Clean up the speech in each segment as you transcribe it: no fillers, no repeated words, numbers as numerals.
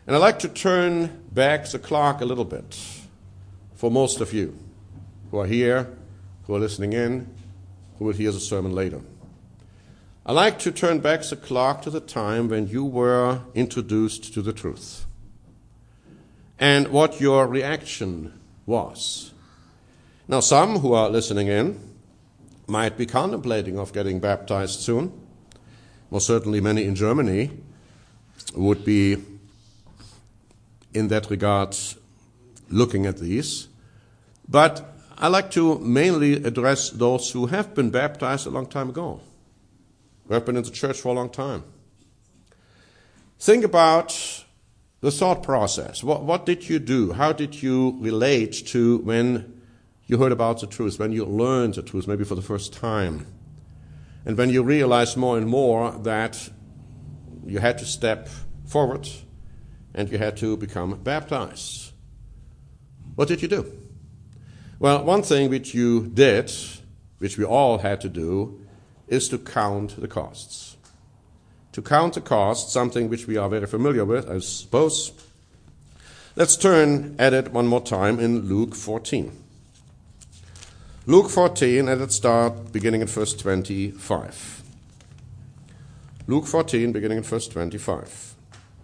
And I'd like to turn back the clock a little bit for most of you who are here, who are listening in, who will hear the sermon later. I'd like to turn back the clock to the time when you were introduced to the truth and what your reaction was. Now, some who are listening in might be contemplating of getting baptized soon. Most certainly many in Germany would be, in that regard, looking at these. But I like to mainly address those who have been baptized a long time ago, who have been in the church for a long time. Think about the thought process. What did you do? How did you relate to when you heard about the truth, when you learned the truth, maybe for the first time, and when you realized more and more that you had to step forward and you had to become baptized? What did you do? Well, one thing which you did, which we all had to do, is to count the costs. To count the costs, something which we are very familiar with, I suppose. Let's turn at it one more time in Luke 14. Luke 14, and let's start beginning at verse 25. Luke 14, beginning at verse 25.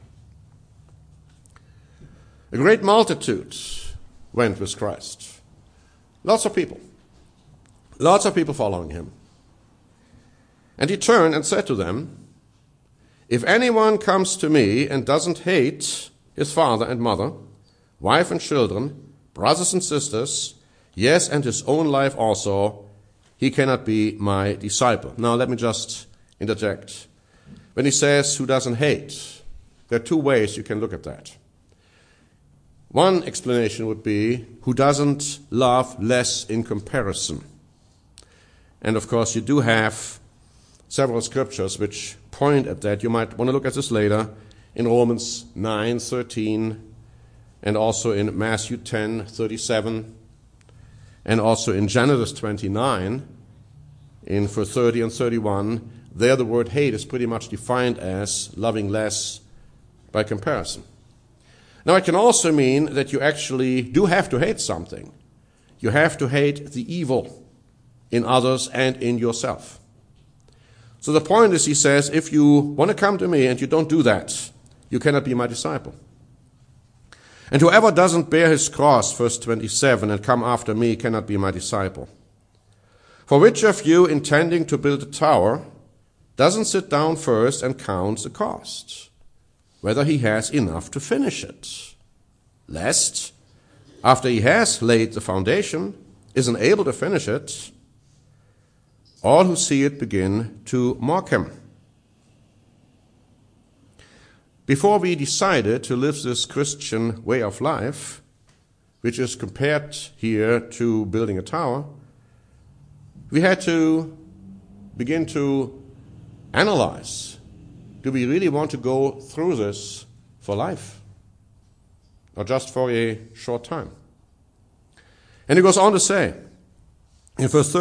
A great multitude went with Christ. Lots of people following him. And he turned and said to them, "If anyone comes to me and doesn't hate his father and mother, wife and children, brothers and sisters, yes, and his own life also, he cannot be my disciple." Now let me just interject. When he says who doesn't hate, there are two ways you can look at that. One explanation would be who doesn't love less in comparison. And of course you do have several scriptures which point at that. You might want to look at this later in Romans 9:13 and also in Matthew 10:37 and also in Genesis 29 in verse 30 and 31. There the word hate is pretty much defined as loving less by comparison. Now, it can also mean that you actually do have to hate something. You have to hate the evil in others and in yourself. So the point is, he says, if you want to come to me and you don't do that, you cannot be my disciple. And whoever doesn't bear his cross, verse 27, and come after me cannot be my disciple. For which of you, intending to build a tower, doesn't sit down first and count the cost, whether he has enough to finish it, lest, after he has laid the foundation, isn't able to finish it, all who see it begin to mock him. Before we decided to live this Christian way of life, which is compared here to building a tower, we had to begin to analyze. Do we really want to go through this for life? Or just for a short time? And he goes on to say, in verse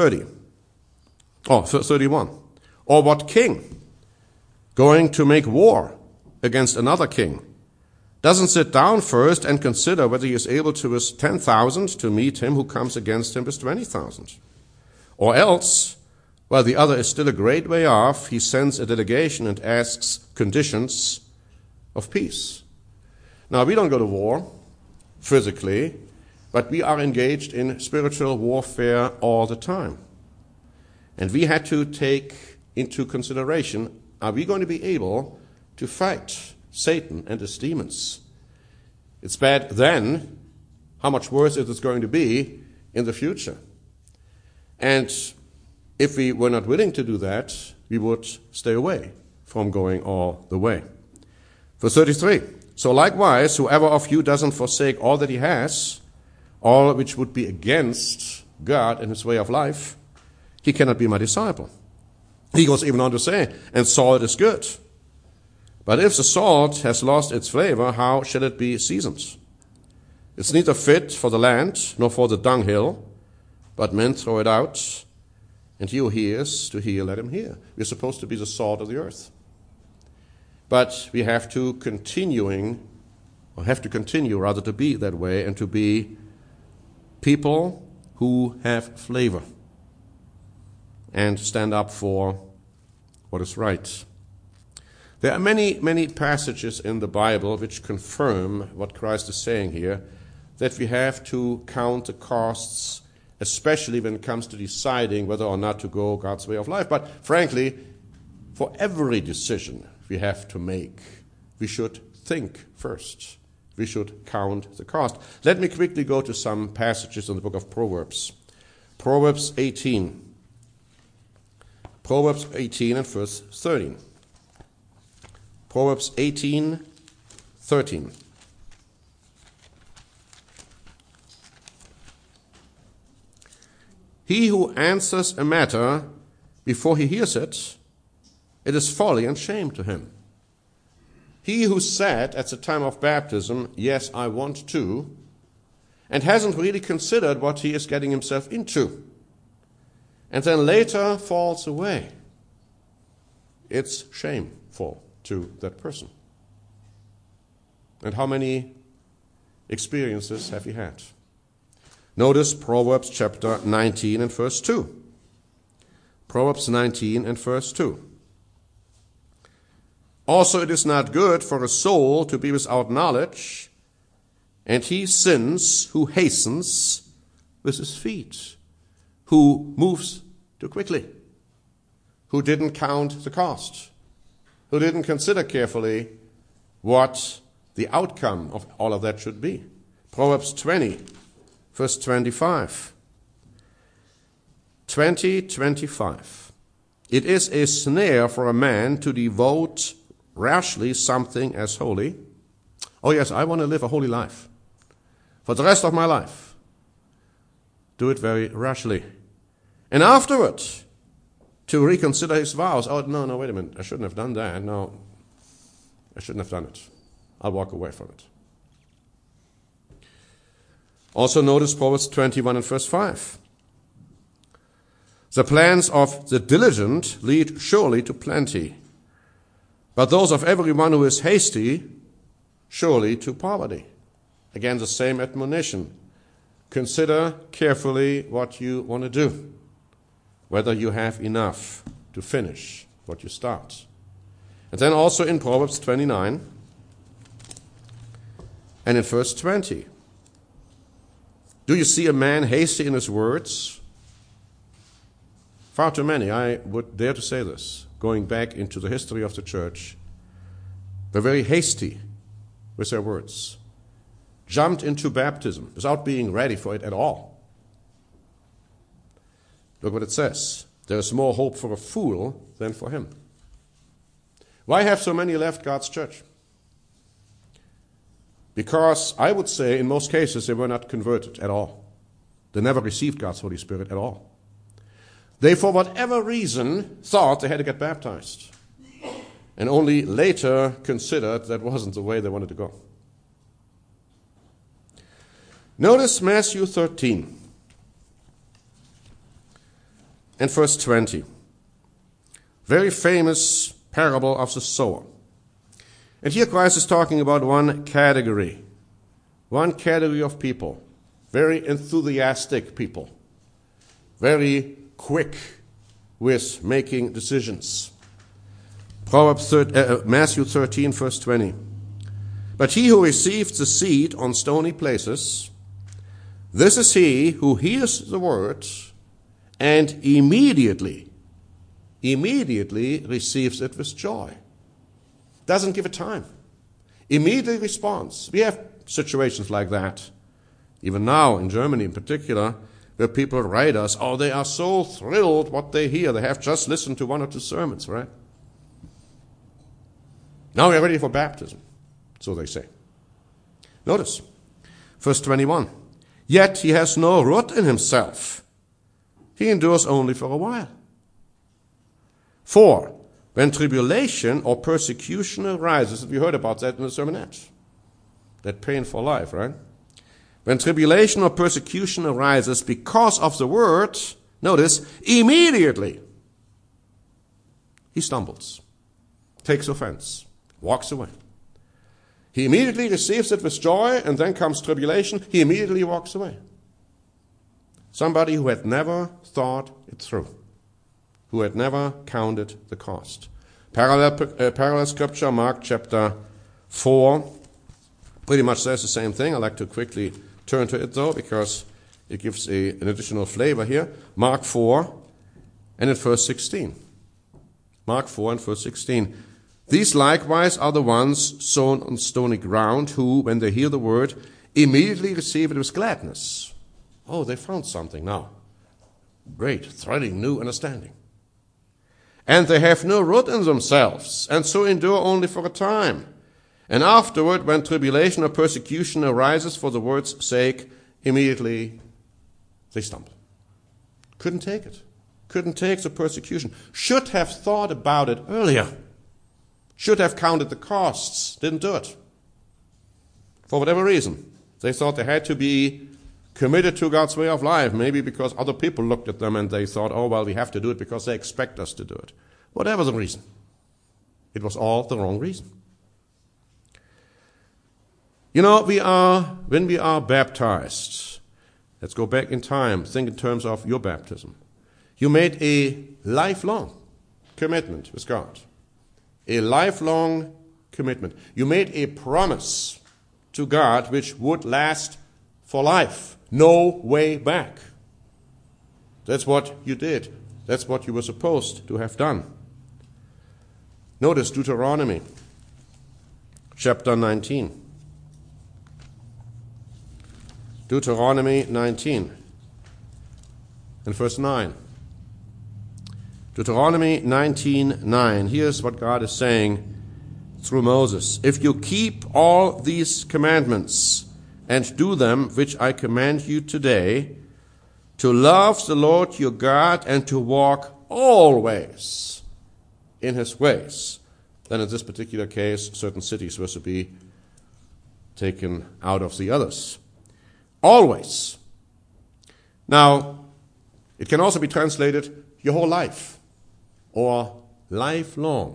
31, or what king, going to make war against another king, doesn't sit down first and consider whether he is able to with 10,000 to meet him who comes against him with 20,000? Or else, while the other is still a great way off, he sends a delegation and asks conditions of peace. Now, we don't go to war physically, but we are engaged in spiritual warfare all the time. And we had to take into consideration, are we going to be able to fight Satan and his demons? It's bad then, how much worse it is going to be in the future. And if we were not willing to do that, we would stay away from going all the way. Verse 33, so likewise, whoever of you doesn't forsake all that he has, all which would be against God and his way of life, he cannot be my disciple. He goes even on to say, and salt is good. But if the salt has lost its flavor, how shall it be seasoned? It's neither fit for the land, nor for the dunghill, but men throw it out. And he who hears to hear, let him hear. We're supposed to be the salt of the earth. But we have to continuing or have to continue rather to be that way, and to be people who have flavor and stand up for what is right. There are many, many passages in the Bible which confirm what Christ is saying here, that we have to count the costs, especially when it comes to deciding whether or not to go God's way of life. But frankly, for every decision we have to make, we should think first. We should count the cost. Let me quickly go to some passages in the book of Proverbs. Proverbs 18. Proverbs 18 and verse 13. Proverbs 18:13. He who answers a matter before he hears it, it is folly and shame to him. He who said at the time of baptism, yes, I want to, and hasn't really considered what he is getting himself into, and then later falls away, it's shameful to that person. And how many experiences have you had? Notice Proverbs chapter 19 and verse 2. Proverbs 19 and verse 2. Also it is not good for a soul to be without knowledge, and he sins who hastens with his feet, who moves too quickly, who didn't count the cost, who didn't consider carefully what the outcome of all of that should be. Proverbs 20, verse 25. 20:25. It is a snare for a man to devote rashly something as holy. Oh yes, I want to live a holy life for the rest of my life. Do it very rashly. And afterward, to reconsider his vows. Oh, no, wait a minute. I shouldn't have done that. No, I shouldn't have done it. I'll walk away from it. Also notice Proverbs 21 and verse 5. The plans of the diligent lead surely to plenty, but those of everyone who is hasty surely to poverty. Again, the same admonition. Consider carefully what you want to do, whether you have enough to finish what you start. And then also in Proverbs 29 and in verse 20. Do you see a man hasty in his words? Far too many, I would dare to say this, going back into the history of the church, were very hasty with their words, jumped into baptism without being ready for it at all. Look what it says. There is more hope for a fool than for him. Why have so many left God's church? Because I would say in most cases they were not converted at all. They never received God's Holy Spirit at all. They, for whatever reason, thought they had to get baptized, and only later considered that wasn't the way they wanted to go. Notice Matthew 13 and verse 20. Very famous parable of the sower. And here Christ is talking about one category of people, very enthusiastic people, very quick with making decisions. Matthew 13, verse 20. But he who receives the seed on stony places, this is he who hears the word and immediately receives it with joy. Doesn't give it time. Immediately responds. We have situations like that. Even now, in Germany in particular, where people write us, oh, they are so thrilled what they hear. They have just listened to one or two sermons, right? Now we're ready for baptism, so they say. Notice, verse 21. Yet he has no root in himself. He endures only for a while. 4. When tribulation or persecution arises, we heard about that in the sermonette, that painful life, right? When tribulation or persecution arises because of the word, notice, immediately he stumbles, takes offense, walks away. He immediately receives it with joy, and then comes tribulation. He immediately walks away. Somebody who had never thought it through, who had never counted the cost. Parallel scripture, Mark chapter 4, pretty much says the same thing. I'd like to quickly turn to it, though, because it gives an additional flavor here. Mark 4 and in verse 16. Mark 4 and verse 16. These likewise are the ones sown on stony ground, who, when they hear the word, immediately receive it with gladness. Oh, they found something now. Great, thrilling, new understanding. And they have no root in themselves, and so endure only for a time. And afterward, when tribulation or persecution arises for the word's sake, immediately they stumble. Couldn't take it. Couldn't take the persecution. Should have thought about it earlier. Should have counted the costs. Didn't do it. For whatever reason. They thought they had to be committed to God's way of life. Maybe because other people looked at them and they thought, oh, well, we have to do it because they expect us to do it. Whatever the reason. It was all the wrong reason. You know, when we are baptized, let's go back in time, think in terms of your baptism. You made a lifelong commitment with God. A lifelong commitment. You made a promise to God which would last for life. No way back. That's what you did. That's what you were supposed to have done. Notice Deuteronomy chapter 19. Deuteronomy 19 and verse 9. Deuteronomy 19:9. Here's what God is saying through Moses. If you keep all these commandments and do them, which I command you today, to love the Lord your God and to walk always in his ways, then in this particular case, certain cities were to be taken out of the others. Always. Now, it can also be translated your whole life or lifelong.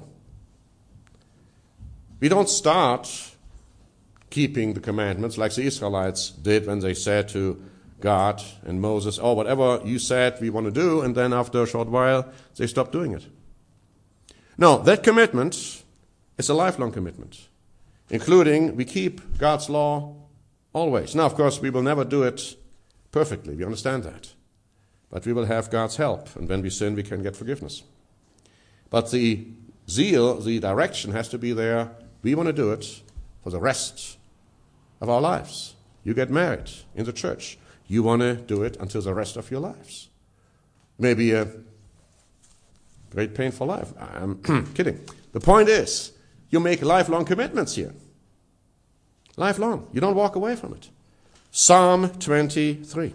We don't start keeping the commandments like the Israelites did when they said to God and Moses, oh, whatever you said we want to do, and then after a short while they stopped doing it. No, that commitment is a lifelong commitment, including we keep God's law always. Now, of course, we will never do it perfectly. We understand that. But we will have God's help, and when we sin, we can get forgiveness. But the zeal, the direction has to be there. We want to do it for the rest of our lives. You get married in the church. You want to do it until the rest of your lives. Maybe a great painful life. I'm kidding. The point is, you make lifelong commitments here. Lifelong. You don't walk away from it. Psalm 23.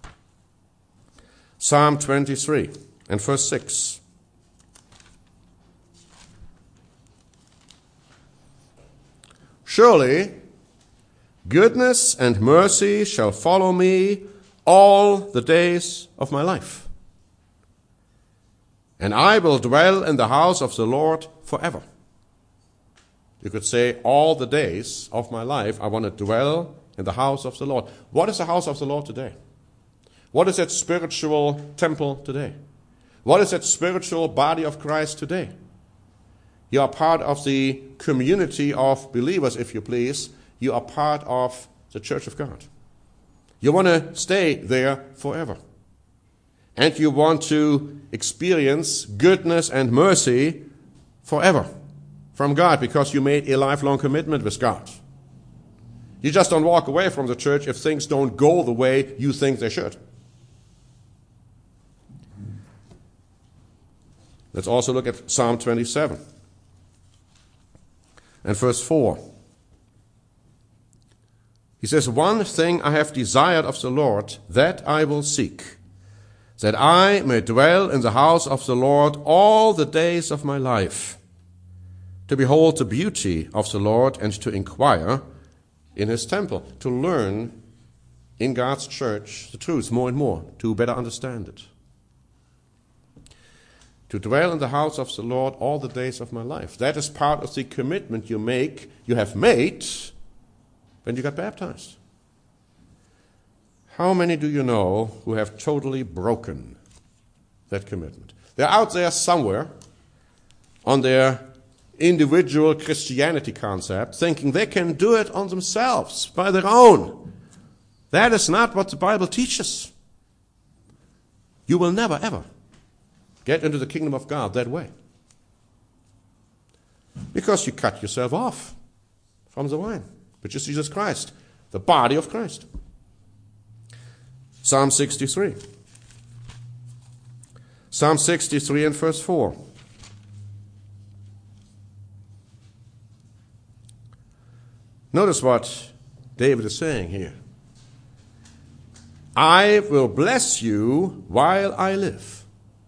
Psalm 23 and verse 6. Surely goodness and mercy shall follow me all the days of my life, and I will dwell in the house of the Lord forever. You could say, all the days of my life, I want to dwell in the house of the Lord. What is the house of the Lord today? What is that spiritual temple today? What is that spiritual body of Christ today? You are part of the community of believers, if you please. You are part of the church of God. You want to stay there forever. And you want to experience goodness and mercy forever from God because you made a lifelong commitment with God. You just don't walk away from the church if things don't go the way you think they should. Let's also look at Psalm 27 and verse 4. He says, one thing I have desired of the Lord, that I will seek, that I may dwell in the house of the Lord all the days of my life, to behold the beauty of the Lord and to inquire in his temple, to learn in God's church the truth more and more, to better understand it. To dwell in the house of the Lord all the days of my life. That is part of the commitment you have made when you got baptized. How many do you know who have totally broken that commitment? They're out there somewhere on their individual Christianity concept, thinking they can do it on themselves, by their own. That is not what the Bible teaches. You will never, ever get into the kingdom of God that way. Because you cut yourself off from the vine, which is Jesus Christ, the body of Christ. Psalm 63. Psalm 63 and verse 4. Notice what David is saying here. I will bless you while I live.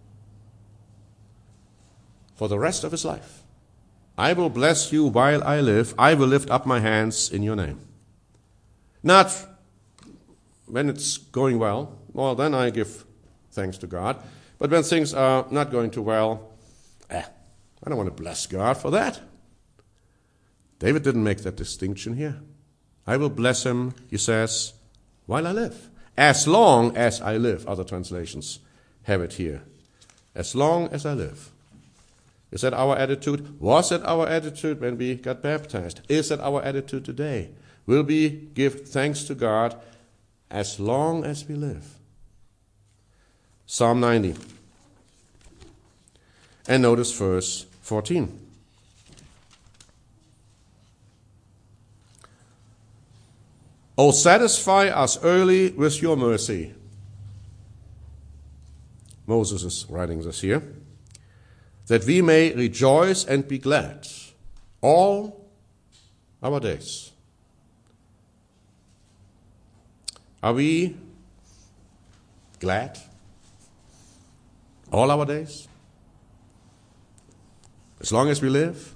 For the rest of his life. I will bless you while I live. I will lift up my hands in your name. Not when it's going well. Well, then I give thanks to God. But when things are not going too well, I don't want to bless God for that. David didn't make that distinction here. I will bless him, he says, while I live. As long as I live. Other translations have it here. As long as I live. Is that our attitude? Was it our attitude when we got baptized? Is that our attitude today? Will we give thanks to God as long as we live? Psalm 90. And notice verse 14. O satisfy us early with your mercy. Moses is writing this here. That we may rejoice and be glad all our days. Are we glad all our days? As long as we live?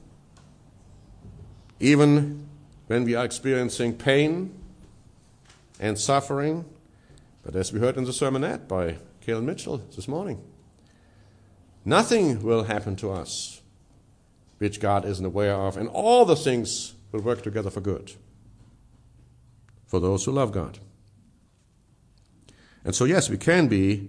Even when we are experiencing pain and suffering? But as we heard in the sermonette by Cale Mitchell this morning, nothing will happen to us which God isn't aware of, and all the things will work together for good for those who love God. And so, yes, we can be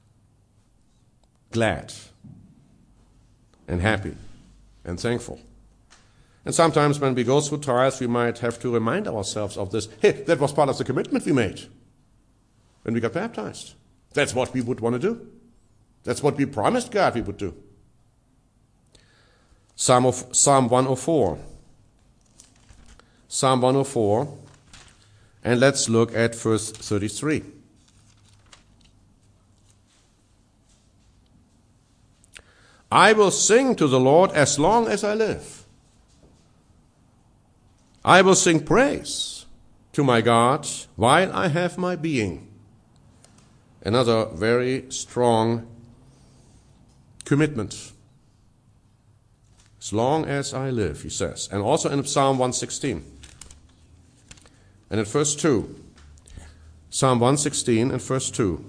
glad and happy and thankful. And sometimes when we go through trials, we might have to remind ourselves of this. Hey, that was part of the commitment we made when we got baptized. That's what we would want to do. That's what we promised God we would do. Psalm 104. Psalm 104. And let's look at verse 33. I will sing to the Lord as long as I live. I will sing praise to my God while I have my being. Another very strong commitment. As long as I live, he says. And also in Psalm 116. And in verse 2. Psalm 116 and verse 2.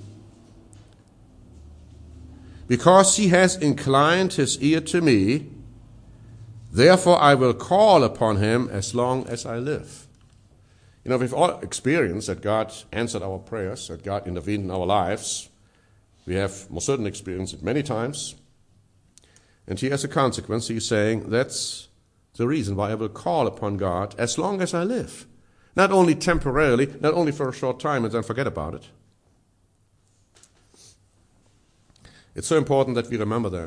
Because he has inclined his ear to me, therefore I will call upon him as long as I live. You know, we've all experienced that God answered our prayers, that God intervened in our lives. We have most certainly experienced it many times. And here, as a consequence, he's saying, that's the reason why I will call upon God as long as I live. Not only temporarily, not only for a short time and then forget about it. It's so important that we remember that.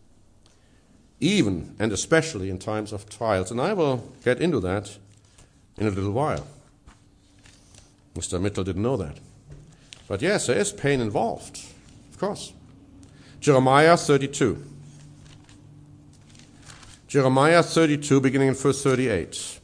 Even and especially in times of trials. And I will get into that in a little while. Mr. Mitchell didn't know that. But yes, there is pain involved, of course. Jeremiah 32. Jeremiah 32, beginning in verse 38.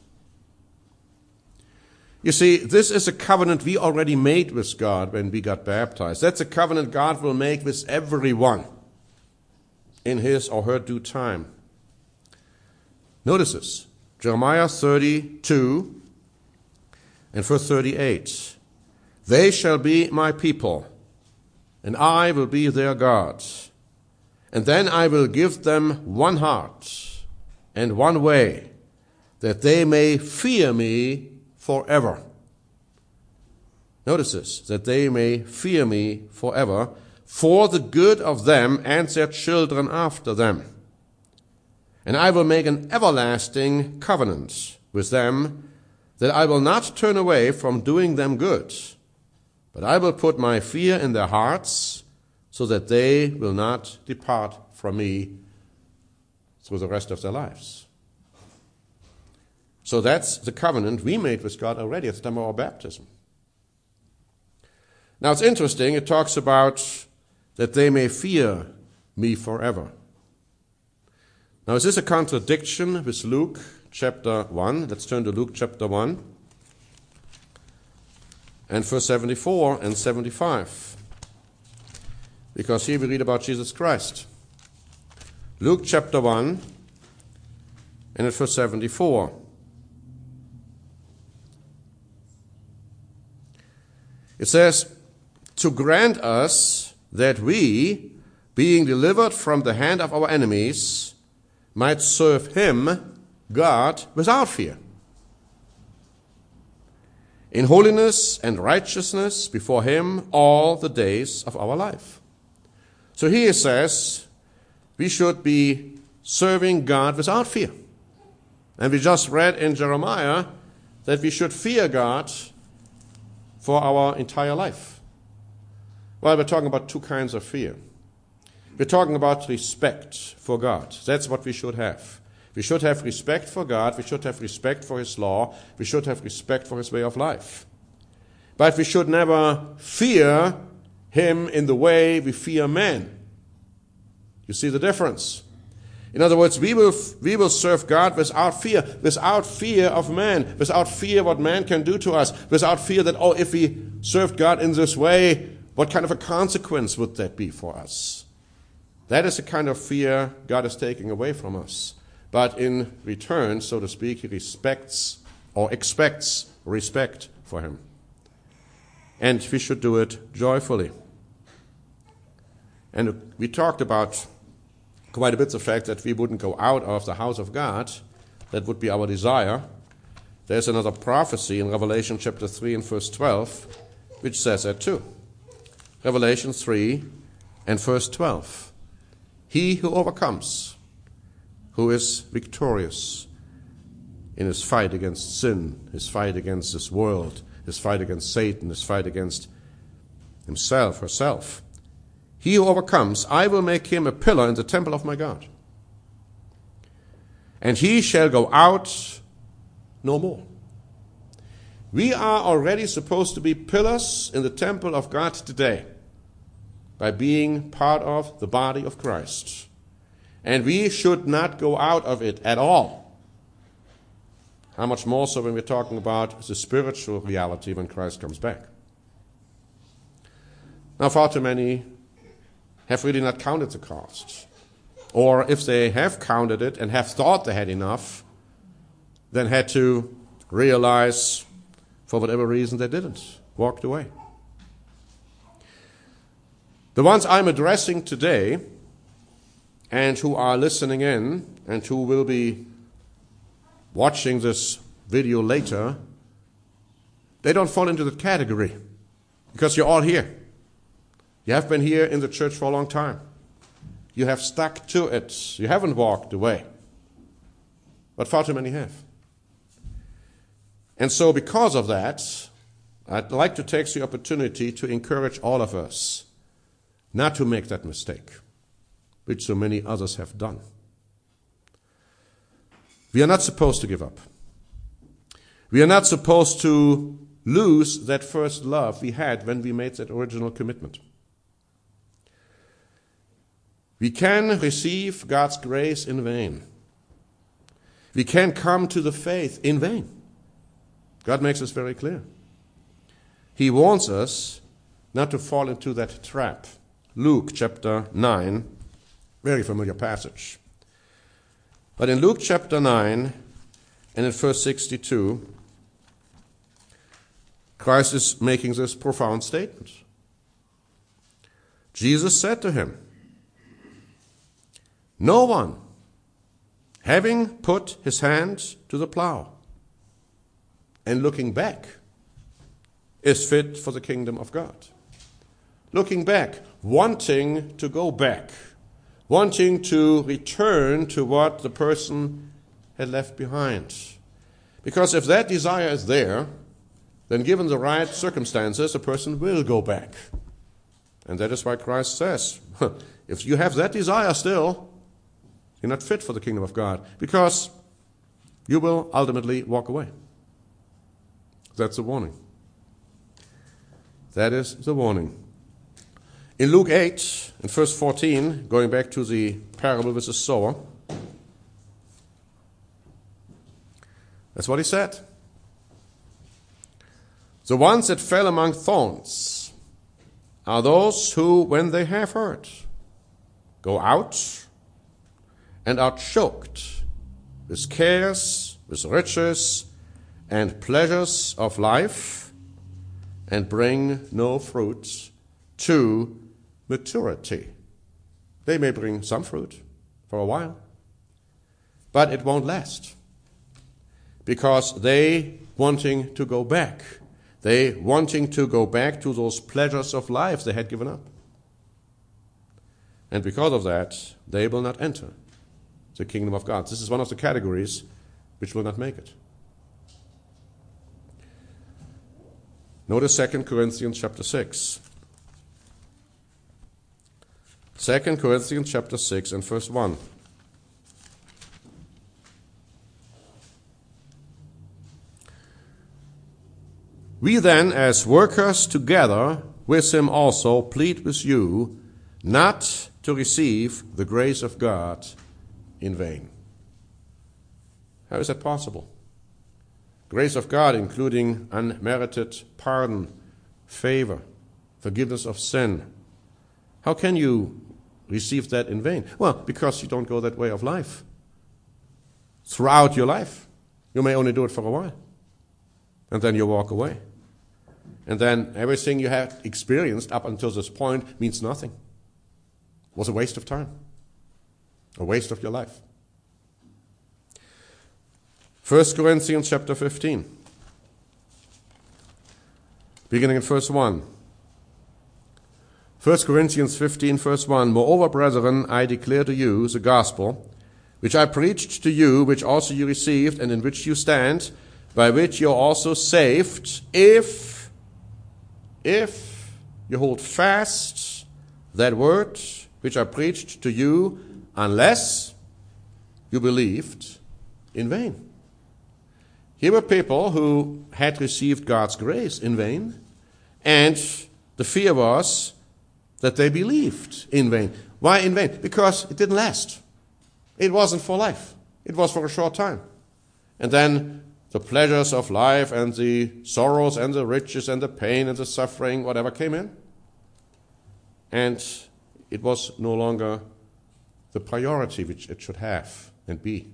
You see, this is a covenant we already made with God when we got baptized. That's a covenant God will make with everyone in his or her due time. Notice this. Jeremiah 32 and verse 38. They shall be my people, and I will be their God. And then I will give them one heart and one way, that they may fear me forever. Notice this, that they may fear me forever, for the good of them and their children after them. And I will make an everlasting covenant with them, that I will not turn away from doing them good, but I will put my fear in their hearts, so that they will not depart from me through the rest of their lives. So that's the covenant we made with God already at the time of our baptism. Now it's interesting, it talks about that they may fear me forever. Now is this a contradiction with Luke chapter 1? Let's turn to Luke chapter 1 and verse 74 and 75. Because here we read about Jesus Christ. Luke chapter 1 and at verse 74. It says, to grant us that we, being delivered from the hand of our enemies, might serve him, God, without fear, in holiness and righteousness before him all the days of our life. So here it says we should be serving God without fear. And we just read in Jeremiah that we should fear God for our entire life. Well, we're talking about two kinds of fear. We're talking about respect for God. That's what we should have. We should have respect for God. We should have respect for his law. We should have respect for his way of life. But we should never fear him in the way we fear man. You see the difference? In other words, we will serve God without fear of man, without fear what man can do to us, without fear that, if we served God in this way, what kind of a consequence would that be for us? That is the kind of fear God is taking away from us. But in return, so to speak, he respects or expects respect for him. And we should do it joyfully. And we talked about quite a bit the fact that we wouldn't go out of the house of God. That would be our desire. There's another prophecy in Revelation chapter 3 and verse 12, which says that too. Revelation 3 and verse 12. He who overcomes, who is victorious in his fight against sin, his fight against this world, his fight against Satan, his fight against himself, herself. He who overcomes, I will make him a pillar in the temple of my God. And he shall go out no more. We are already supposed to be pillars in the temple of God today by being part of the body of Christ. And we should not go out of it at all. How much more so when we're talking about the spiritual reality when Christ comes back. Now, far too many have really not counted the cost. Or if they have counted it and have thought they had enough, then had to realize, for whatever reason they didn't, walked away. The ones I'm addressing today, and who are listening in, and who will be watching this video later, they don't fall into the category, because you're all here. You have been here in the church for a long time. You have stuck to it. You haven't walked away. But far too many have. And so because of that, I'd like to take the opportunity to encourage all of us not to make that mistake, which so many others have done. We are not supposed to give up. We are not supposed to lose that first love we had when we made that original commitment. We can receive God's grace in vain. We can come to the faith in vain. God makes this very clear. He warns us not to fall into that trap. Luke chapter 9, very familiar passage. But in Luke chapter 9 and in verse 62, Christ is making this profound statement. Jesus said to him, no one, having put his hand to the plow and looking back is fit for the kingdom of God. Looking back, wanting to go back, wanting to return to what the person had left behind. Because if that desire is there, then given the right circumstances, a person will go back. And that is why Christ says, if you have that desire still, you're not fit for the kingdom of God, because you will ultimately walk away. That's the warning. That is the warning. In Luke 8, in verse 14, going back to the parable with the sower, that's what he said. The ones that fell among thorns are those who, when they have heard, go out and are choked with cares, with riches, and pleasures of life, and bring no fruit to maturity. They may bring some fruit for a while, but it won't last, because they wanting to go back. They wanting to go back to those pleasures of life they had given up. And because of that, they will not enter the kingdom of God. This is one of the categories which will not make it. Notice 2 Corinthians chapter 6. 2 Corinthians chapter 6 and verse 1. We then, as workers together with him also, plead with you not to receive the grace of God in vain. How is that possible? Grace of God including unmerited pardon, favor, forgiveness of sin. How can you receive that in vain? Well, because you don't go that way of life. Throughout your life, you may only do it for a while. And then you walk away. And then everything you have experienced up until this point means nothing. It was a waste of time. A waste of your life. 1 Corinthians chapter 15. Beginning in verse 1. 1 Corinthians 15, verse 1. Moreover, brethren, I declare to you the gospel, which I preached to you, which also you received, and in which you stand, by which you are also saved, if you hold fast that word which I preached to you, unless you believed in vain. Here were people who had received God's grace in vain, and the fear was that they believed in vain. Why in vain? Because it didn't last. It wasn't for life. It was for a short time. And then the pleasures of life and the sorrows and the riches and the pain and the suffering, whatever came in. And it was no longer the priority which it should have and be.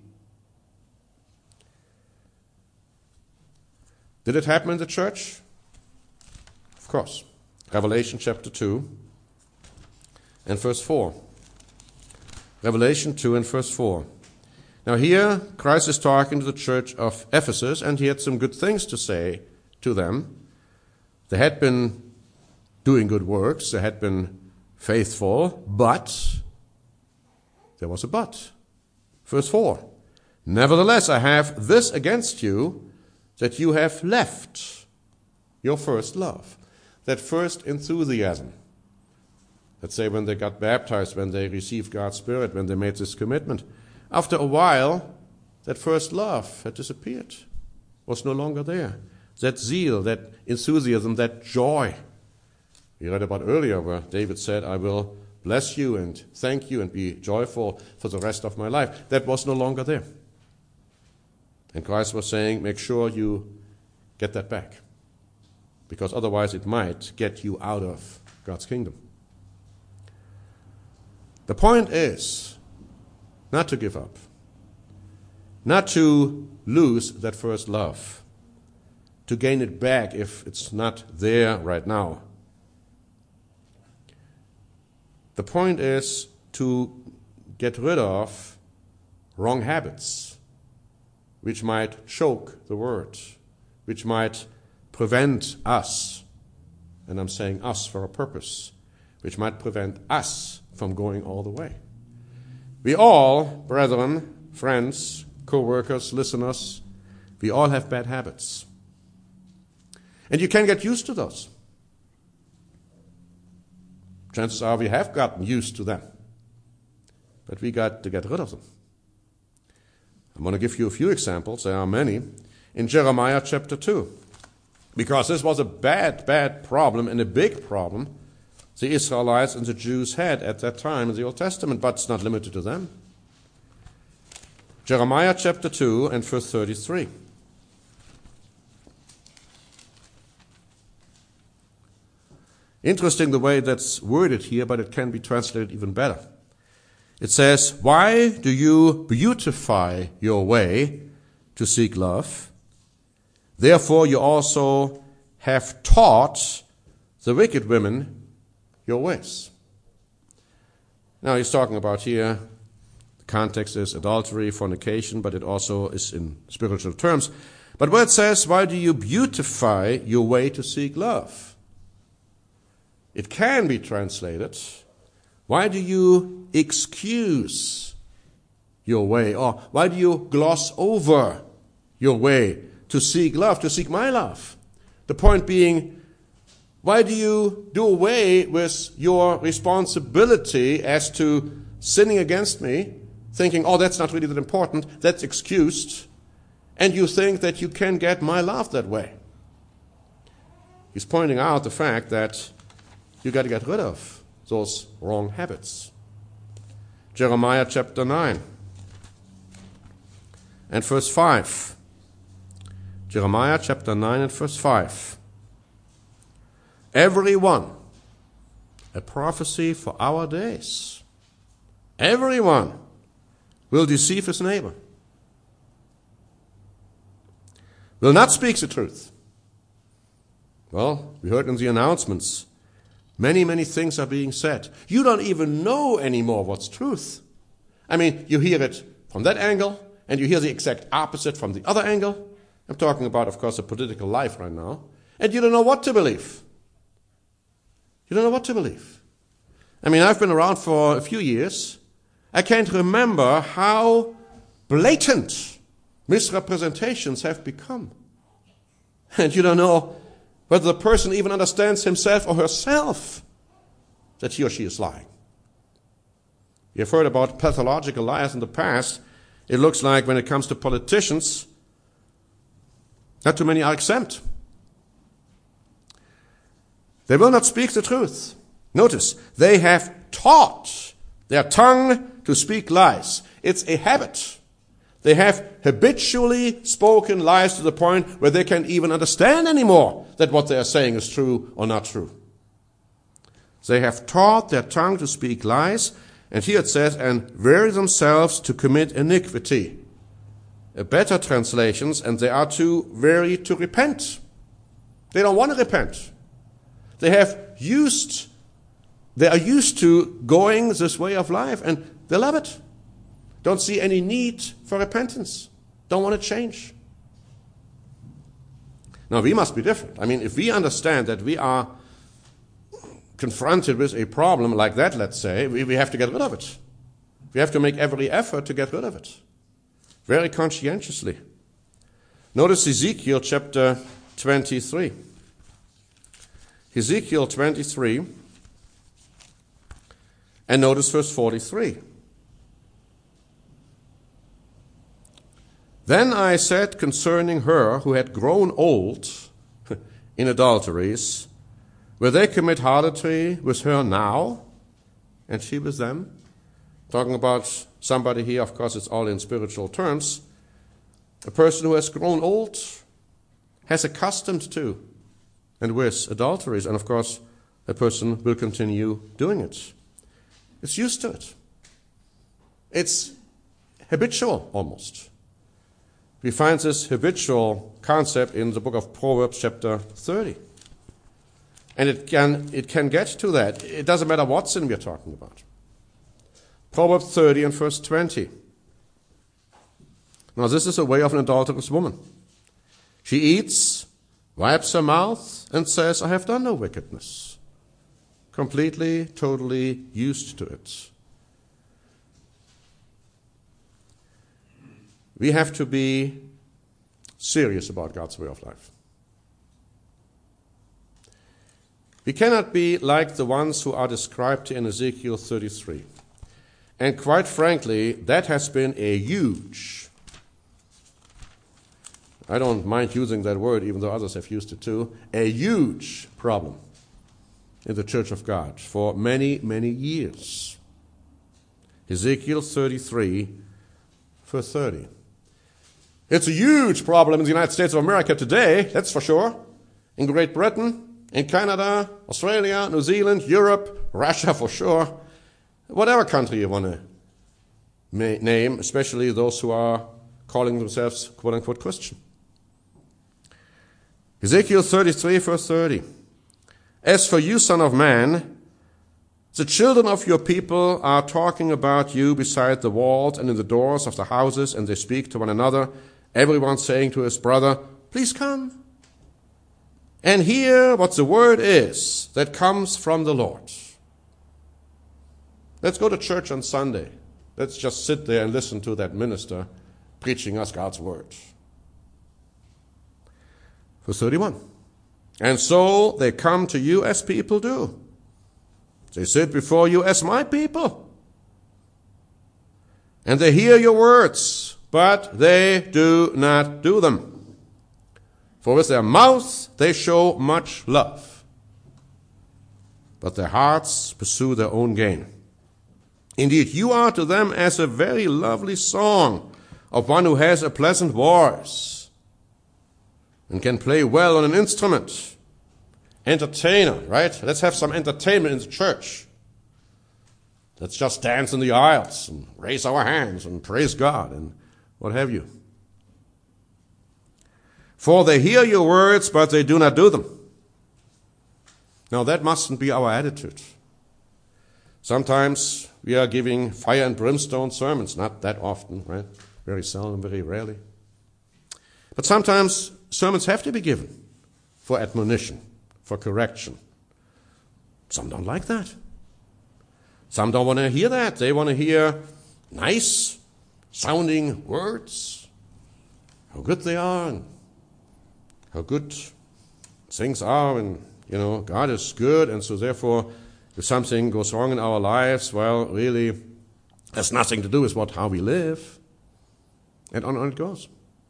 Did it happen in the church? Of course. Revelation chapter 2 and verse 4. Revelation 2 and verse 4. Now here, Christ is talking to the church of Ephesus, and he had some good things to say to them. They had been doing good works, they had been faithful, but there was a but. Verse 4. Nevertheless, I have this against you, that you have left your first love, that first enthusiasm. Let's say when they got baptized, when they received God's Spirit, when they made this commitment. After a while, that first love had disappeared, was no longer there. That zeal, that enthusiasm, that joy. We read about earlier where David said, I will bless you and thank you and be joyful for the rest of my life. That was no longer there. And Christ was saying, make sure you get that back, because otherwise it might get you out of God's kingdom. The point is not to give up, not to lose that first love, to gain it back if it's not there right now. The point is to get rid of wrong habits, which might choke the word, which might prevent us, and I'm saying us for a purpose, which might prevent us from going all the way. We all, brethren, friends, co-workers, listeners, we all have bad habits. And you can get used to those. Chances are we have gotten used to them. But we got to get rid of them. I'm going to give you a few examples. There are many. In Jeremiah chapter 2. Because this was a bad problem and a big problem the Israelites and the Jews had at that time in the Old Testament, but it's not limited to them. Jeremiah chapter 2 and verse 33. Interesting the way that's worded here, but it can be translated even better. It says, "Why do you beautify your way to seek love? Therefore you also have taught the wicked women your ways." Now he's talking about here, the context is adultery, fornication, but it also is in spiritual terms. But where it says, "Why do you beautify your way to seek love?" It can be translated, "Why do you excuse your way?" Or "Why do you gloss over your way to seek love, to seek my love?" The point being, why do you do away with your responsibility as to sinning against me, thinking, "Oh, that's not really that important, that's excused," and you think that you can get my love that way? He's pointing out the fact that you got to get rid of those wrong habits. Jeremiah chapter 9 and verse 5. Jeremiah chapter 9 and verse 5. "Everyone," a prophecy for our days, "everyone will deceive his neighbor, will not speak the truth." Well, we heard in the announcements, many things are being said. You don't even know anymore what's truth. I mean, you hear it from that angle, and you hear the exact opposite from the other angle. I'm talking about, of course, the political life right now. And you don't know what to believe. You don't know what to believe. I mean, I've been around for a few years. I can't remember how blatant misrepresentations have become. And you don't know whether the person even understands himself or herself that he or she is lying. You've heard about pathological liars in the past. It looks like when it comes to politicians, not too many are exempt. They will not speak the truth. Notice, they have taught their tongue to speak lies. It's a habit. They have habitually spoken lies to the point where they can't even understand anymore that what they are saying is true or not true. They have taught their tongue to speak lies, and here it says, "and weary themselves to commit iniquity." A better translations, "and they are too weary to repent." They don't want to repent. They are used to going this way of life, and they love it. Don't see any need for repentance. Don't want to change. Now, we must be different. I mean, if we understand that we are confronted with a problem like that, let's say, we have to get rid of it. We have to make every effort to get rid of it. Very conscientiously. Notice Ezekiel chapter 23. Ezekiel 23, and notice verse 43. "Then I said concerning her who had grown old in adulteries, will they commit harlotry with her now, and she with them?" Talking about somebody here, of course it's all in spiritual terms. A person who has grown old, has accustomed to and with adulteries, and of course that person will continue doing it. It's used to it. It's habitual almost. We find this habitual concept in the book of Proverbs chapter 30. And it can get to that. It doesn't matter what sin we're talking about. Proverbs 30 and verse 20. Now this is a way of an adulterous woman. She eats wipes her mouth and says, I have done no wickedness. Completely, totally used to it. We have to be serious about God's way of life. We cannot be like the ones who are described in Ezekiel 33. And quite frankly, that has been a huge, I don't mind using that word even though others have used it too, a huge problem in the Church of God for many, many years. Ezekiel 33, verse 30. It's a huge problem in the United States of America today, that's for sure. In Great Britain, in Canada, Australia, New Zealand, Europe, Russia for sure. Whatever country you want to name, especially those who are calling themselves quote-unquote Christian. Ezekiel 33, verse 30. As for you, son of man, the children of your people are talking about you beside the walls and in the doors of the houses, and they speak to one another, everyone saying to his brother, please come and hear what the word is that comes from the Lord. Let's go to church on Sunday. Let's just sit there and listen to that minister preaching us God's word. Verse 31. And so they come to you as people do. They sit before you as my people. And they hear your words, but they do not do them. For with their mouth they show much love, but their hearts pursue their own gain. Indeed, you are to them as a very lovely song of one who has a pleasant voice and can play well on an instrument. Entertainer, right? Let's have some entertainment in the church. Let's just dance in the aisles and raise our hands and praise God and what have you. For they hear your words, but they do not do them. Now that mustn't be our attitude. Sometimes we are giving fire and brimstone sermons, not that often, right? Very seldom, very rarely. But sometimes sermons have to be given for admonition, for correction. Some don't like that. Some don't want to hear that. They want to hear nice sounding words, how good they are and how good things are, and God is good, and so therefore if something goes wrong in our lives, well, really has nothing to do with how we live, and on it goes.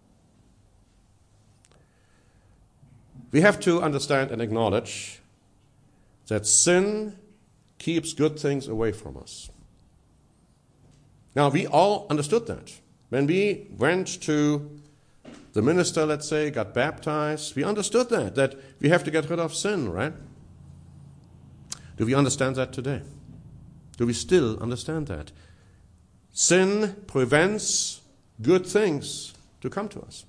We have to understand and acknowledge that sin keeps good things away from us. Now, we all understood that. When we went to the minister, let's say, got baptized, we understood that we have to get rid of sin, right? Do we understand that today? Do we still understand that? Sin prevents good things to come to us.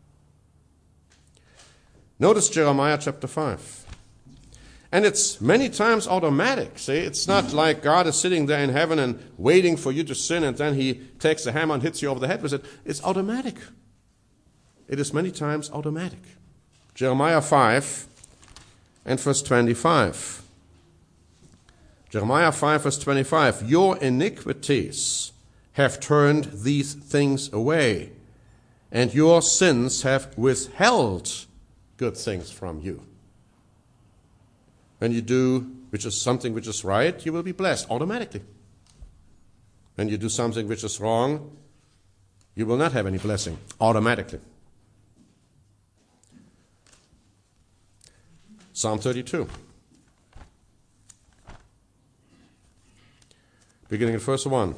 Notice Jeremiah chapter 5. And it's many times automatic. See, it's not like God is sitting there in heaven and waiting for you to sin and then he takes the hammer and hits you over the head with it. It's automatic. It is many times automatic. Jeremiah 5 and verse 25. Jeremiah 5 verse 25. Your iniquities have turned these things away, and your sins have withheld good things from you. When you do something which is right, you will be blessed automatically. When you do something which is wrong, you will not have any blessing automatically. Psalm 32. Beginning in verse 1.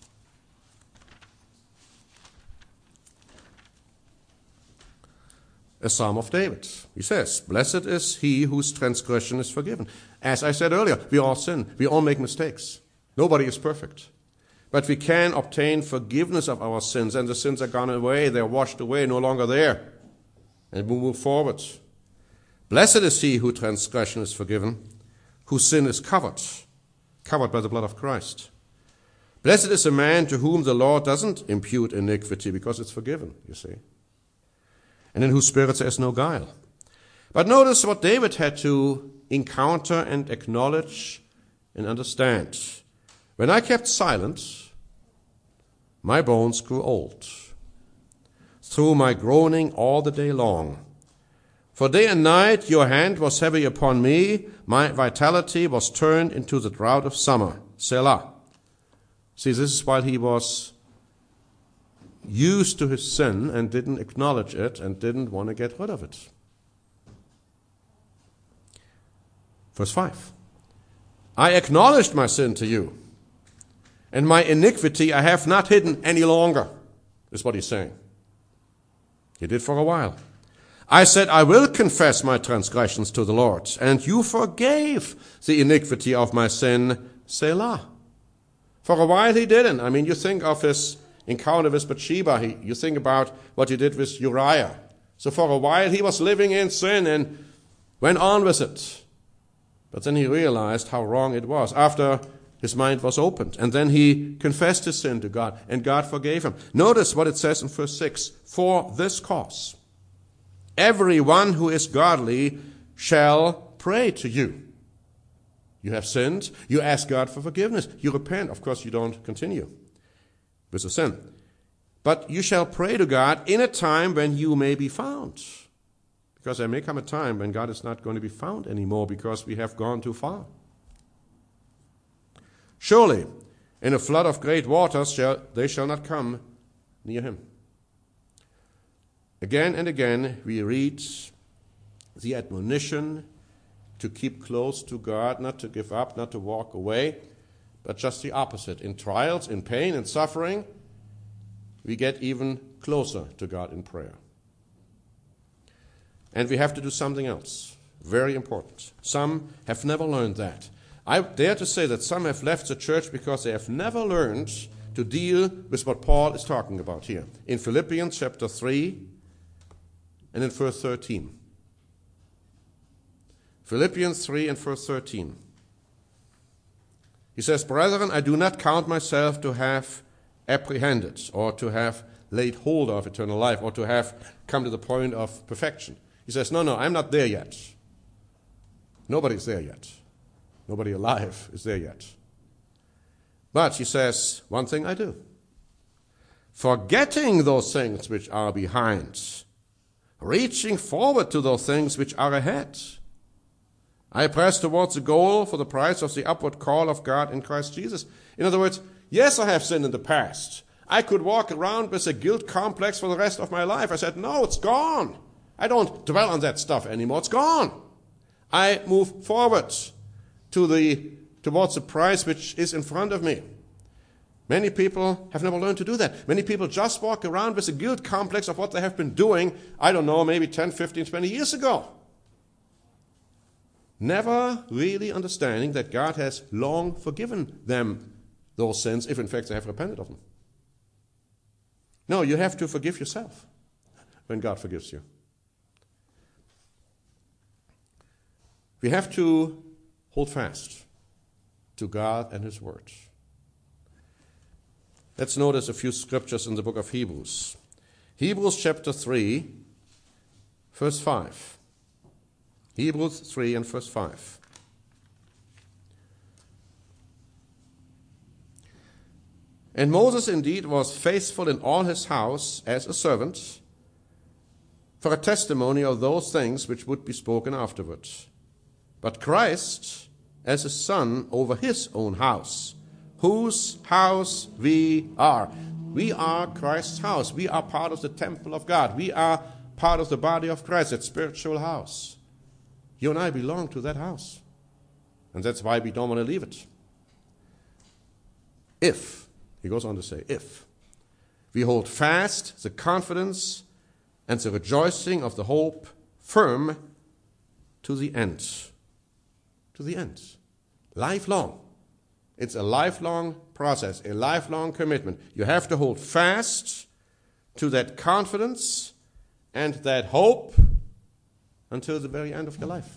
A psalm of David. He says, blessed is he whose transgression is forgiven. As I said earlier, we all sin. We all make mistakes. Nobody is perfect. But we can obtain forgiveness of our sins, and the sins are gone away. They're washed away, no longer there. And we move forward. Blessed is he whose transgression is forgiven, whose sin is covered by the blood of Christ. Blessed is a man to whom the Lord doesn't impute iniquity, because it's forgiven, you see, and in whose spirit there is no guile. But notice what David had to encounter and acknowledge and understand. When I kept silent, my bones grew old, through my groaning all the day long. For day and night your hand was heavy upon me, my vitality was turned into the drought of summer. Selah. See, this is while he was used to his sin and didn't acknowledge it and didn't want to get rid of it. Verse 5. I acknowledged my sin to you, and my iniquity I have not hidden any longer, is what he's saying. He did for a while. I said, I will confess my transgressions to the Lord, and you forgave the iniquity of my sin, Selah. For a while he didn't. I mean, you think of his encounter with Bathsheba. You think about what he did with Uriah. So for a while he was living in sin and went on with it. But then he realized how wrong it was after his mind was opened. And then he confessed his sin to God, and God forgave him. Notice what it says in verse 6. For this cause, everyone who is godly shall pray to you. You have sinned, you ask God for forgiveness, you repent. Of course, you don't continue with the sin. But you shall pray to God in a time when you may be found. Because there may come a time when God is not going to be found anymore because we have gone too far. Surely, in a flood of great waters they shall not come near him. Again and again we read the admonition to keep close to God, not to give up, not to walk away, but just the opposite. In trials, in pain, in suffering, we get even closer to God in prayer. And we have to do something else, very important. Some have never learned that. I dare to say that some have left the church because they have never learned to deal with what Paul is talking about here. In Philippians chapter 3 and in verse 13. Philippians 3 and verse 13. He says, Brethren, I do not count myself to have apprehended or to have laid hold of eternal life or to have come to the point of perfection. He says, no, I'm not there yet. Nobody's there yet. Nobody alive is there yet. But he says, one thing I do. Forgetting those things which are behind, reaching forward to those things which are ahead, I press towards the goal for the prize of the upward call of God in Christ Jesus. In other words, yes, I have sinned in the past. I could walk around with a guilt complex for the rest of my life. I said, no, it's gone. I don't dwell on that stuff anymore. It's gone. I move forward towards the prize which is in front of me. Many people have never learned to do that. Many people just walk around with a guilt complex of what they have been doing, I don't know, maybe 10, 15, 20 years ago. Never really understanding that God has long forgiven them those sins, if in fact they have repented of them. No, you have to forgive yourself when God forgives you. We have to hold fast to God and His Word. Let's notice a few scriptures in the book of Hebrews. Hebrews chapter 3, verse 5. Hebrews 3 and verse 5. And Moses indeed was faithful in all his house as a servant for a testimony of those things which would be spoken afterwards. But Christ as a son over his own house, whose house we are. We are Christ's house. We are part of the temple of God. We are part of the body of Christ, that spiritual house. You and I belong to that house. And that's why we don't want to leave it. If, he goes on to say, if we hold fast the confidence and the rejoicing of the hope firm to the end. To the end. Lifelong. It's a lifelong process, a lifelong commitment. You have to hold fast to that confidence and that hope until the very end of your life.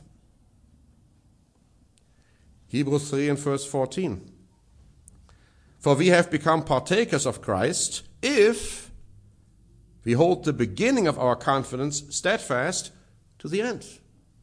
Hebrews 3 and verse 14. For we have become partakers of Christ if we hold the beginning of our confidence steadfast to the end.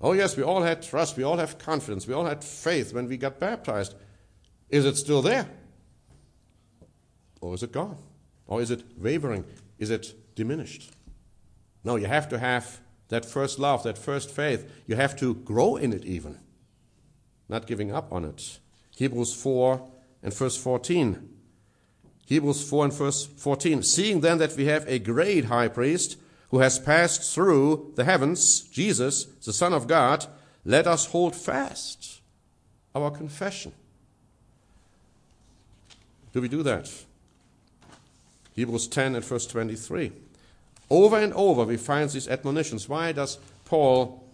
Oh yes, we all had trust, we all have confidence, we all had faith when we got baptized. Is it still there? Or is it gone? Or is it wavering? Is it diminished? No, you have to have that first love, that first faith. You have to grow in it even, not giving up on it. Hebrews 4 and verse 14. Hebrews 4 and verse 14. Seeing then that we have a great high priest who has passed through the heavens, Jesus, the Son of God, let us hold fast our confession. Do we do that? Hebrews 10 and verse 23. Over and over we find these admonitions. Why does Paul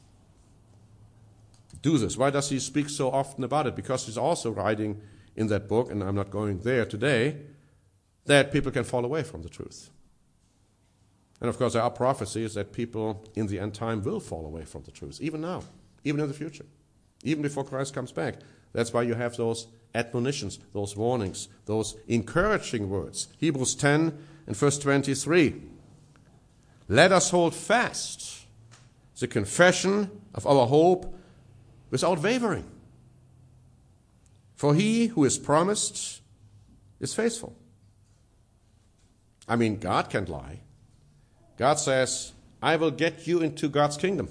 do this? Why does he speak so often about it? Because he's also writing in that book, and I'm not going there today, that people can fall away from the truth. And of course there are prophecies that people in the end time will fall away from the truth, even now, even in the future, even before Christ comes back. That's why you have those admonitions, those warnings, those encouraging words. Hebrews 10 and verse 23. Let us hold fast the confession of our hope without wavering. For he who is promised is faithful. I mean, God can't lie. God says, I will get you into God's kingdom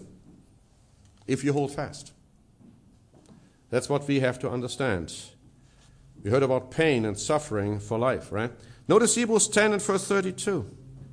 if you hold fast. That's what we have to understand. We heard about pain and suffering for life, right? Notice Hebrews 10 and verse 32.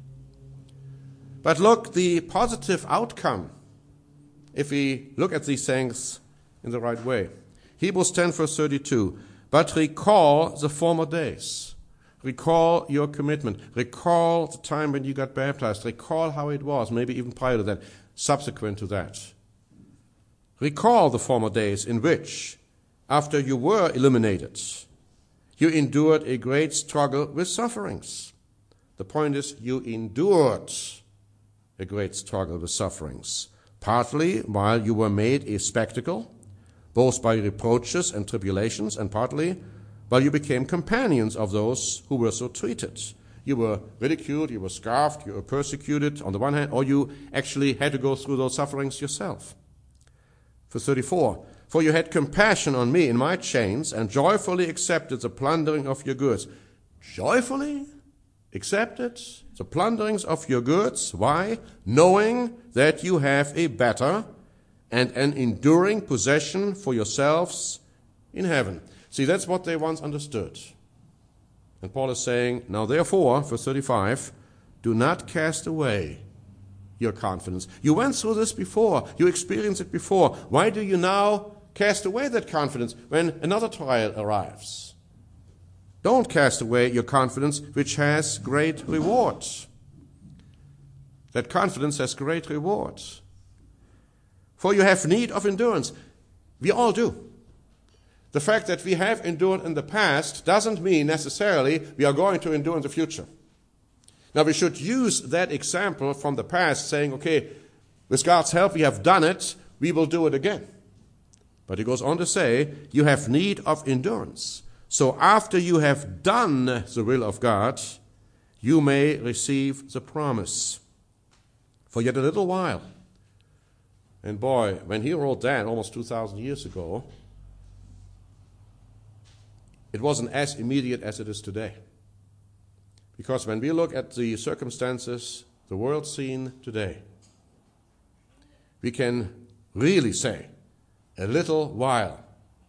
But look, the positive outcome, if we look at these things in the right way. Hebrews 10 verse 32. But recall the former days. Recall your commitment. Recall the time when you got baptized. Recall how it was, maybe even prior to that, subsequent to that. Recall the former days in which, after you were illuminated, you endured a great struggle with sufferings. The point is, you endured a great struggle with sufferings, partly while you were made a spectacle, both by reproaches and tribulations, and partly while you became companions of those who were so treated. You were ridiculed, you were scoffed, you were persecuted on the one hand, or you actually had to go through those sufferings yourself. Verse 34, for you had compassion on me in my chains and joyfully accepted the plundering of your goods. Joyfully accepted the plunderings of your goods. Why? Knowing that you have a better and an enduring possession for yourselves in heaven. See, that's what they once understood. And Paul is saying, now therefore, verse 35, do not cast away your confidence. You went through this before. You experienced it before. Why do you now cast away that confidence when another trial arrives? Don't cast away your confidence, which has great rewards. That confidence has great rewards. For you have need of endurance. We all do. The fact that we have endured in the past doesn't mean necessarily we are going to endure in the future. Now we should use that example from the past, saying, okay, with God's help we have done it, we will do it again. But he goes on to say, you have need of endurance. So after you have done the will of God, you may receive the promise. For yet a little while. And boy, when he wrote that almost 2,000 years ago, it wasn't as immediate as it is today. Because when we look at the circumstances, the world scene today, we can really say, a little while,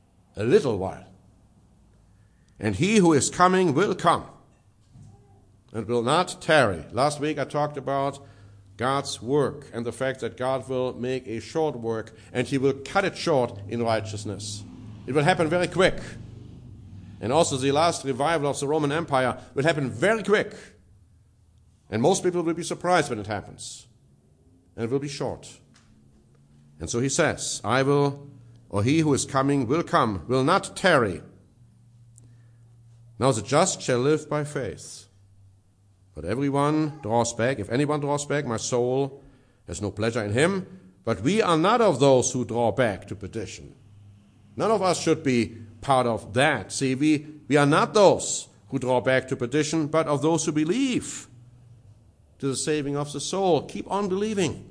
and he who is coming will come and will not tarry. Last week I talked about God's work and the fact that God will make a short work and he will cut it short in righteousness. It will happen very quick. And also the last revival of the Roman Empire will happen very quick. And most people will be surprised when it happens. And it will be short. And so he says, I will, or he who is coming will come, will not tarry. Now the just shall live by faith. But everyone draws back. If anyone draws back, my soul has no pleasure in him. But we are not of those who draw back to perdition. None of us should be part of that. See, we are not those who draw back to perdition, but of those who believe to the saving of the soul. Keep on believing.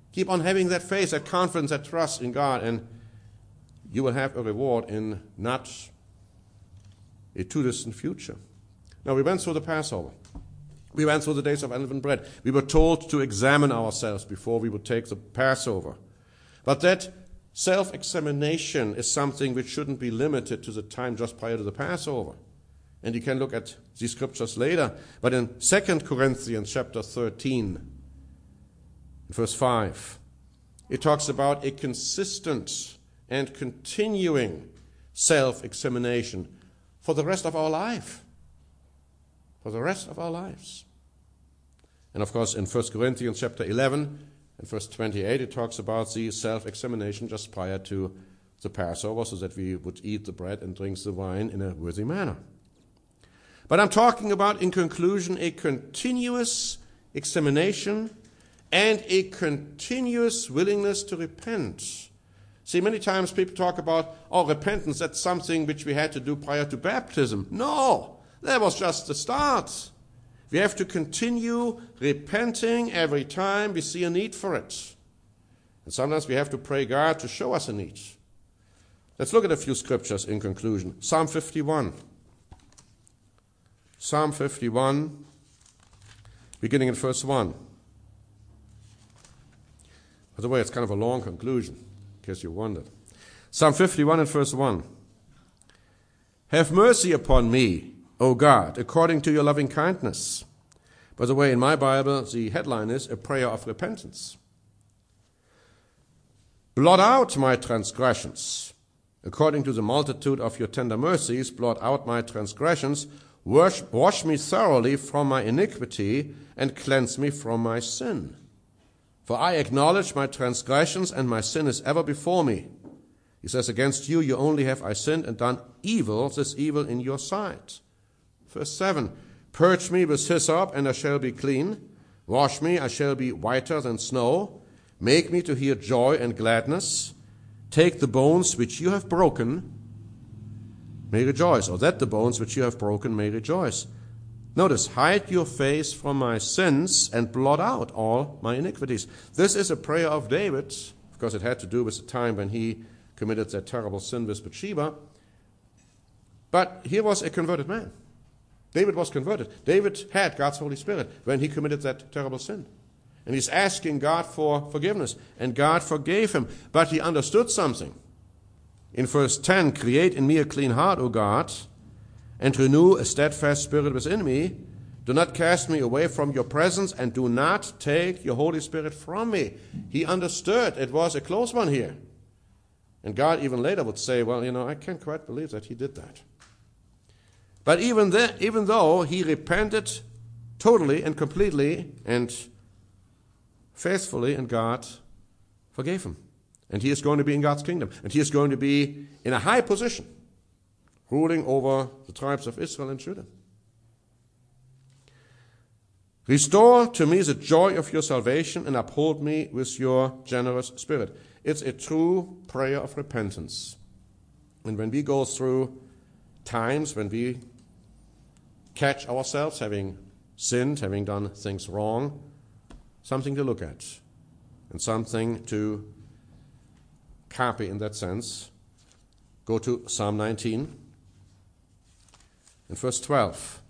Keep on having that faith, that confidence, that trust in God, and you will have a reward in not a too distant future. Now, we went through the Passover. We went through the days of unleavened bread. We were told to examine ourselves before we would take the Passover. But that self-examination is something which shouldn't be limited to the time just prior to the Passover. And you can look at these scriptures later. But in 2 Corinthians chapter 13, verse 5, it talks about a consistent and continuing self-examination for the rest of our life. For the rest of our lives. And of course, in 1 Corinthians chapter 11 and verse 28, it talks about the self-examination just prior to the Passover, so that we would eat the bread and drink the wine in a worthy manner. But I'm talking about, in conclusion, a continuous examination and a continuous willingness to repent. See, many times people talk about, repentance, that's something which we had to do prior to baptism. No! That was just the start. We have to continue repenting every time we see a need for it. And sometimes we have to pray God to show us a need. Let's look at a few scriptures in conclusion. Psalm 51. Psalm 51, beginning in verse 1. By the way, it's kind of a long conclusion, in case you wondered. Psalm 51 and verse 1. Have mercy upon me, O God, according to your loving kindness. By the way, in my Bible, the headline is a prayer of repentance. Blot out my transgressions. According to the multitude of your tender mercies, blot out my transgressions. Wash me thoroughly from my iniquity and cleanse me from my sin. For I acknowledge my transgressions, and my sin is ever before me. He says, against you only have I sinned and done evil, this evil in your sight. Verse 7, purge me with hyssop, and I shall be clean. Wash me, I shall be whiter than snow. Make me to hear joy and gladness. Take the bones which you have broken, may rejoice, or that the bones which you have broken may rejoice. Notice, hide your face from my sins and blot out all my iniquities. This is a prayer of David, because it had to do with the time when he committed that terrible sin with Bathsheba. But he was a converted man. David was converted. David had God's Holy Spirit when he committed that terrible sin. And he's asking God for forgiveness. And God forgave him. But he understood something. In verse 10, create in me a clean heart, O God, and renew a steadfast spirit within me. Do not cast me away from your presence, and do not take your Holy Spirit from me. He understood it was a close one here. And God even later would say, well, I can't quite believe that he did that. But even though he repented totally and completely and faithfully, and God forgave him. And he is going to be in God's kingdom. And he is going to be in a high position, ruling over the tribes of Israel and Judah. Restore to me the joy of your salvation, and uphold me with your generous spirit. It's a true prayer of repentance. And when we go through times when we catch ourselves having sinned, having done things wrong, something to look at and something to copy in that sense. Go to Psalm 19 and verse 12.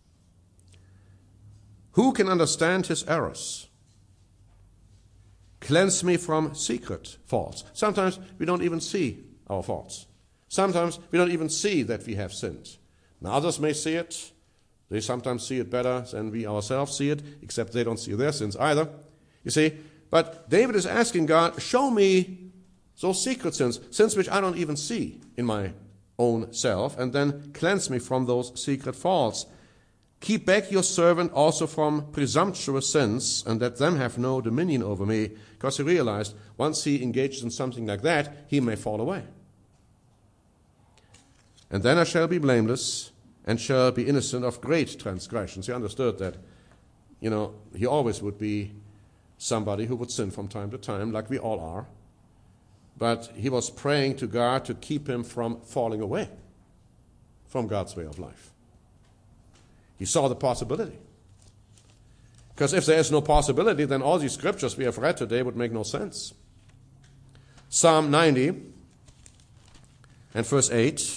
Who can understand his errors? Cleanse me from secret faults. Sometimes we don't even see our faults. Sometimes we don't even see that we have sinned. Now others may see it. They sometimes see it better than we ourselves see it, except they don't see their sins either. You see, but David is asking God, show me those secret sins which I don't even see in my own self, and then cleanse me from those secret faults. Keep back your servant also from presumptuous sins, and let them have no dominion over me, because he realized once he engages in something like that, he may fall away. And then I shall be blameless, and shall be innocent of great transgressions. He understood that, he always would be somebody who would sin from time to time, like we all are. But he was praying to God to keep him from falling away from God's way of life. He saw the possibility. Because if there is no possibility, then all these scriptures we have read today would make no sense. Psalm 90 and verse 8.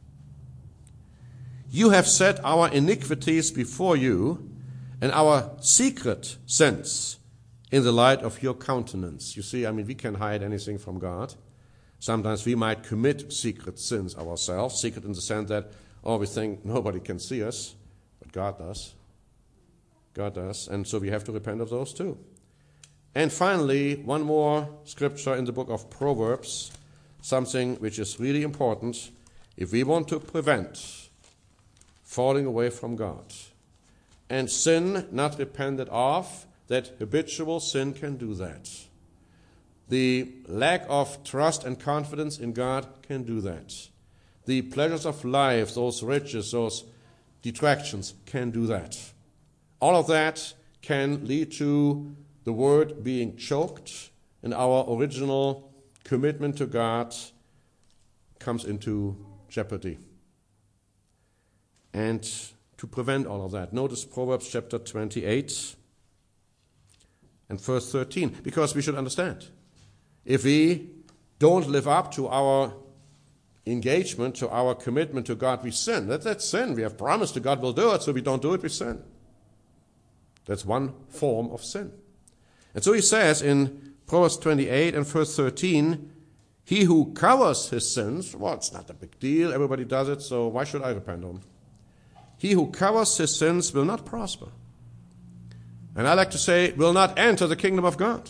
You have set our iniquities before you, and our secret sins in the light of your countenance. You see, we can't hide anything from God. Sometimes we might commit secret sins ourselves, secret in the sense that, we think nobody can see us, but God does. God does, and so we have to repent of those too. And finally, one more scripture in the book of Proverbs, something which is really important if we want to prevent falling away from God. And sin not repented of, that habitual sin can do that. The lack of trust and confidence in God can do that. The pleasures of life, those riches, those detractions can do that. All of that can lead to the word being choked, and our original commitment to God comes into jeopardy. And to prevent all of that, notice Proverbs chapter 28 and verse 13, because we should understand, if we don't live up to our engagement, to our commitment to God, we sin. That's sin. We have promised to God we'll do it, so we don't do it, we sin. That's one form of sin. And so he says in Proverbs 28 and verse 13, he who covers his sins, it's not a big deal, everybody does it, so why should I repent of them? He who covers his sins will not prosper. And I like to say, will not enter the kingdom of God.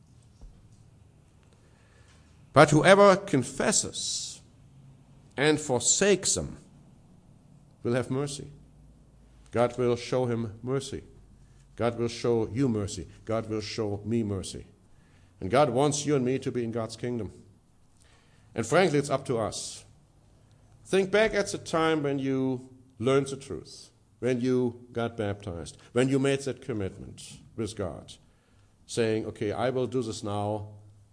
But whoever confesses and forsakes them will have mercy. God will show him mercy. God will show you mercy. God will show me mercy. And God wants you and me to be in God's kingdom. And frankly, it's up to us. Think back at the time when you learned the truth, when you got baptized, when you made that commitment with God, saying, okay, I will do this now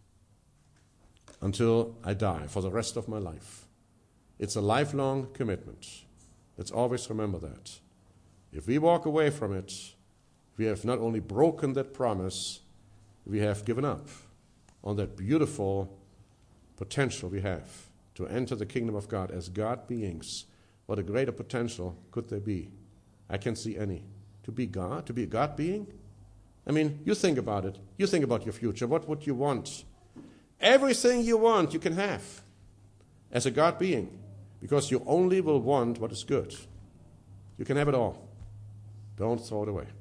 until I die, for the rest of my life. It's a lifelong commitment. Let's always remember that. If we walk away from it, we have not only broken that promise, we have given up on that beautiful potential we have to enter the kingdom of God as God beings. What a greater potential could there be? I can't see any. To be God, to be a God being? You think about it. You think about your future. What would you want? Everything you want, you can have as a God being, because you only will want what is good. You can have it all. Don't throw it away.